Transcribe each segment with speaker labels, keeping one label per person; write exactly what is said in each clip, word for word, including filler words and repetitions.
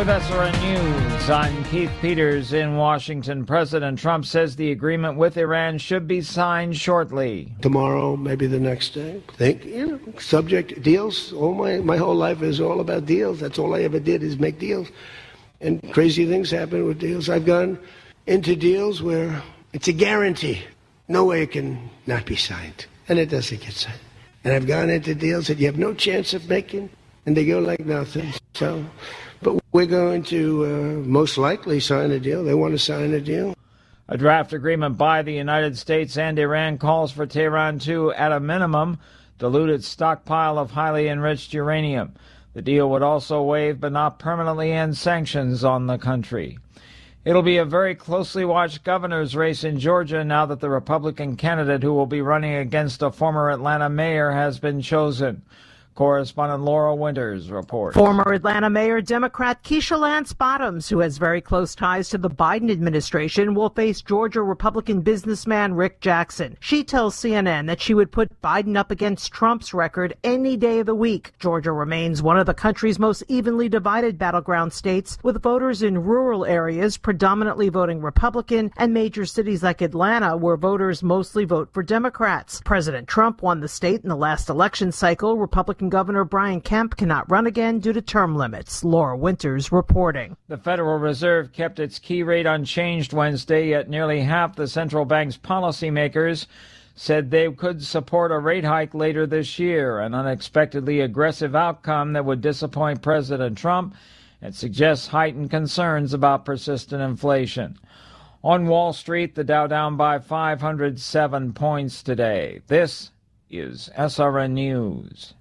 Speaker 1: With S R N News, I'm Keith Peters in Washington. President Trump says the agreement with Iran should be signed shortly.
Speaker 2: Tomorrow, maybe the next day. Think, you know, subject deals. All my, my whole life is all about deals. That's all I ever did is make deals. And crazy things happen with deals. I've gone into deals where it's a guarantee. No way it can not be signed. And it doesn't get signed. And I've gone into deals that you have no chance of making, and they go like nothing. So, but we're going to uh, most likely sign a deal. They want to sign a deal.
Speaker 1: A draft agreement by the United States and Iran calls for Tehran to, at a minimum, dilute its stockpile of highly enriched uranium. The deal would also waive but not permanently end sanctions on the country. It'll be a very closely watched governor's race in Georgia now that the Republican candidate who will be running against a former Atlanta mayor has been chosen. Correspondent Laura Winters reports.
Speaker 3: Former Atlanta Mayor Democrat Keisha Lance Bottoms, who has very close ties to the Biden administration, will face Georgia Republican businessman Rick Jackson. She tells C N N that she would put Biden up against Trump's record any day of the week. Georgia remains one of the country's most evenly divided battleground states, with voters in rural areas predominantly voting Republican and major cities like Atlanta, where voters mostly vote for Democrats. President Trump won the state in the last election cycle. Republican Governor Brian Kemp cannot run again due to term limits. Laura Winters reporting.
Speaker 1: The Federal Reserve kept its key rate unchanged Wednesday, yet nearly half the central bank's policymakers said they could support a rate hike later this year, an unexpectedly aggressive outcome that would disappoint President Trump and suggests heightened concerns about persistent inflation. On Wall Street, the Dow down by five hundred seven points today. This is S R N News.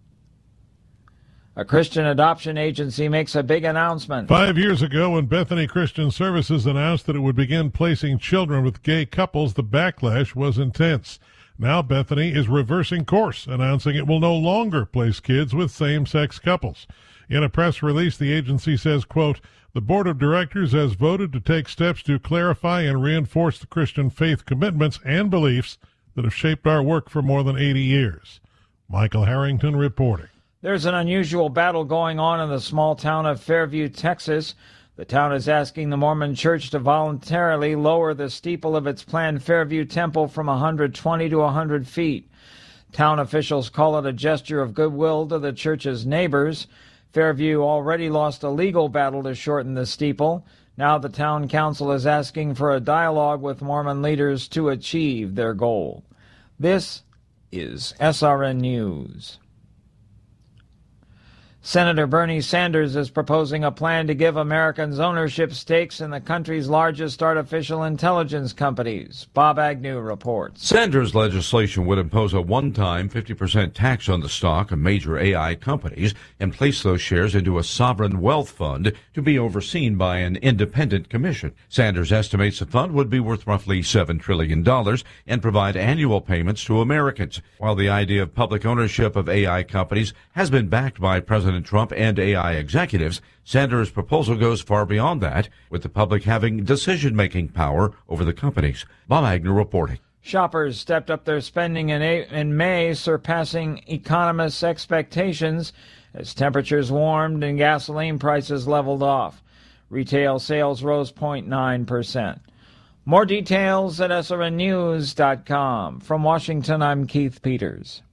Speaker 1: A Christian adoption agency makes a big announcement.
Speaker 4: Five years ago, when Bethany Christian Services announced that it would begin placing children with gay couples, the backlash was intense. Now Bethany is reversing course, announcing it will no longer place kids with same-sex couples. In a press release, the agency says, quote, "The board of directors has voted to take steps to clarify and reinforce the Christian faith commitments and beliefs that have shaped our work for more than eighty years. Michael Harrington reporting.
Speaker 1: There's an unusual battle going on in the small town of Fairview, Texas. The town is asking the Mormon Church to voluntarily lower the steeple of its planned Fairview Temple from one hundred twenty to one hundred feet. Town officials call it a gesture of goodwill to the church's neighbors. Fairview already lost a legal battle to shorten the steeple. Now the town council is asking for a dialogue with Mormon leaders to achieve their goal. This is S R N News. Senator Bernie Sanders is proposing a plan to give Americans ownership stakes in the country's largest artificial intelligence companies. Bob Agnew reports.
Speaker 5: Sanders' legislation would impose a one-time fifty percent tax on the stock of major A I companies and place those shares into a sovereign wealth fund to be overseen by an independent commission. Sanders estimates the fund would be worth roughly seven trillion dollars and provide annual payments to Americans. While the idea of public ownership of A I companies has been backed by President Trump and A I executives, Sanders' proposal goes far beyond that, with the public having decision-making power over the companies. Bob Agnew reporting.
Speaker 1: Shoppers stepped up their spending in, in May, surpassing economists' expectations as temperatures warmed and gasoline prices leveled off. Retail sales rose zero point nine percent. More details at S R N news dot com. From Washington, I'm Keith Peters.